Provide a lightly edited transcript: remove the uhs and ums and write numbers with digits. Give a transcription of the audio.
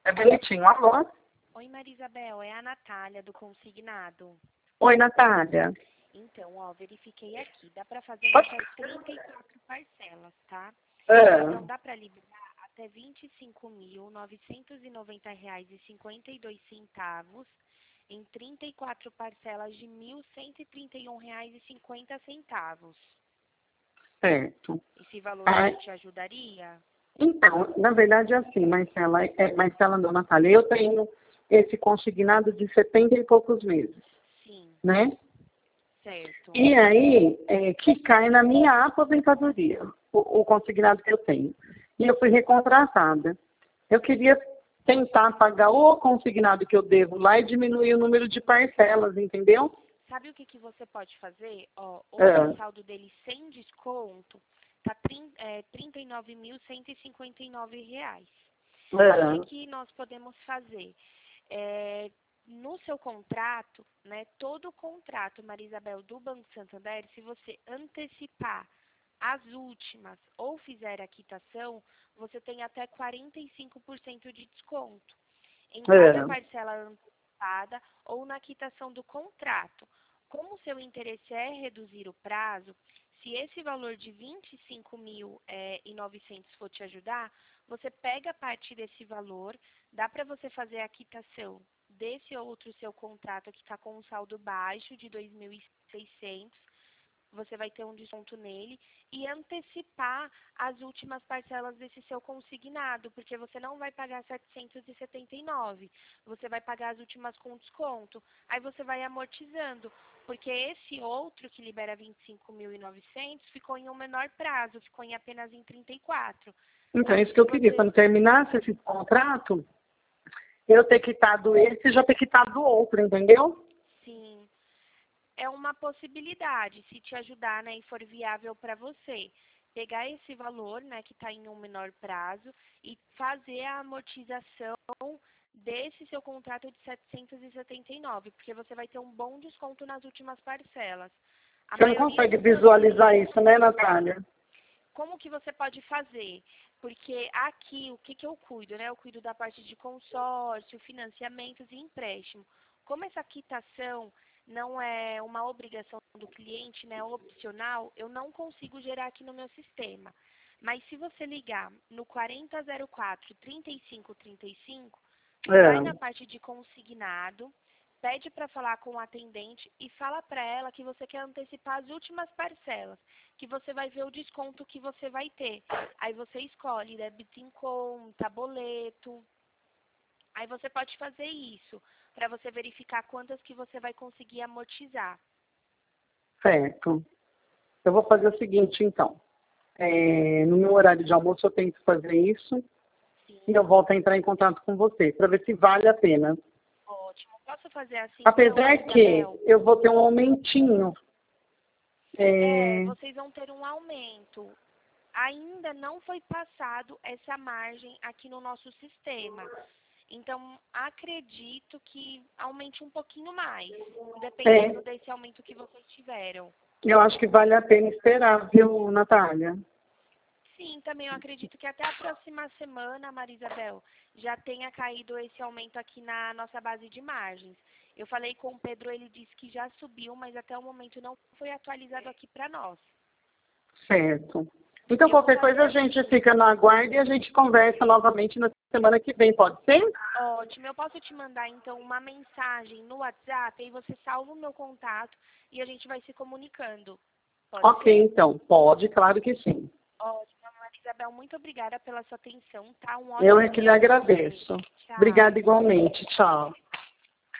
É bonitinho. Alô? Oi, Maria Isabel, é a Natália do Consignado. Oi, Natália. Então, ó, verifiquei aqui, dá para fazer Pode- até 34 parcelas, tá? Ah, Então, dá para liberar até R$ 25.990,52 em 34 parcelas de R$ 1.131,50. certo. Esse valor Ah, te ajudaria? então, na verdade é assim, Marcela não, Natália. Eu tenho esse consignado de 70 e poucos meses, Sim, né? certo. E aí, que cai na minha aposentadoria, o consignado que eu tenho. E eu fui recontratada. Eu queria tentar pagar o consignado que eu devo lá e diminuir o número de parcelas, entendeu? Sabe o que você pode fazer? Ó, hoje É. o saldo dele sem desconto tá R$ 39.159. O É. que nós podemos fazer? É, no seu contrato, né, todo o contrato, Maria Isabel, do Banco Santander, se você antecipar as últimas ou fizer a quitação, você tem até 45% de desconto em cada É. parcela antecipada ou na quitação do contrato. Como o seu interesse é reduzir o prazo, se esse valor de 25.900 for te ajudar, você pega parte desse valor, dá para você fazer a quitação desse outro seu contrato que está com um saldo baixo de 2.600, você vai ter um desconto nele e antecipar as últimas parcelas desse seu consignado, porque você não vai pagar 779, você vai pagar as últimas com desconto. Aí você vai amortizando, porque esse outro que libera 25.900 ficou em um menor prazo, ficou em apenas em 34. Então, é Aí isso que se eu queria. você... Quando terminasse esse contrato, eu ter quitado esse e já ter quitado o outro, entendeu? Sim, é uma possibilidade, se te ajudar, né, e for viável para você. Pegar esse valor, né, que está em um menor prazo e fazer a amortização desse seu contrato de 779, porque você vai ter um bom desconto nas últimas parcelas. A Você não maioria consegue dos meus visualizar clientes, isso, né, Natália? como que você pode fazer? Porque aqui, o que que eu cuido, né? Eu cuido da parte de consórcio, financiamentos e empréstimo. Como essa quitação não é uma obrigação do cliente, né? Opcional, eu não consigo gerar aqui no meu sistema. Mas se você ligar no 4004-3535, vai na É. parte de consignado, pede para falar com o atendente e fala para ela que você quer antecipar as últimas parcelas, que você vai ver o desconto que você vai ter. Aí você escolhe débito em conta, boleto. Aí você pode fazer isso para você verificar quantas que você vai conseguir amortizar. Certo. Eu vou fazer o seguinte, então. No meu horário de almoço eu tento fazer isso e eu Sim, volto a entrar em contato com você para ver se vale a pena. ótimo. Posso fazer assim então, Apesar Maria que Isabel? eu vou ter um aumentinho. Vocês vão ter um aumento. Ainda não foi passado essa margem aqui no nosso sistema. Então, acredito que aumente um pouquinho mais, dependendo É, desse aumento que vocês tiveram. eu acho que vale a pena esperar, viu, Natália? Sim, também eu acredito que até a próxima semana, Maria Isabel, já tenha caído esse aumento aqui na nossa base de margens. Eu falei com o Pedro, ele disse que já subiu, mas até o momento não foi atualizado aqui para nós. Certo. Então, Eu vou qualquer fazer coisa a gente assim. fica na guarda e a gente conversa novamente na semana que vem, pode ser? Ótimo, eu posso te mandar então uma mensagem no WhatsApp, aí você salva o meu contato e a gente vai se comunicando. Pode Ok, ser? então, pode, claro que sim. Ótimo, Maria Isabel, muito obrigada pela sua atenção, tá? Um Eu é ótimo que lhe dia para você. agradeço. Tchau. Obrigada igualmente. Tchau.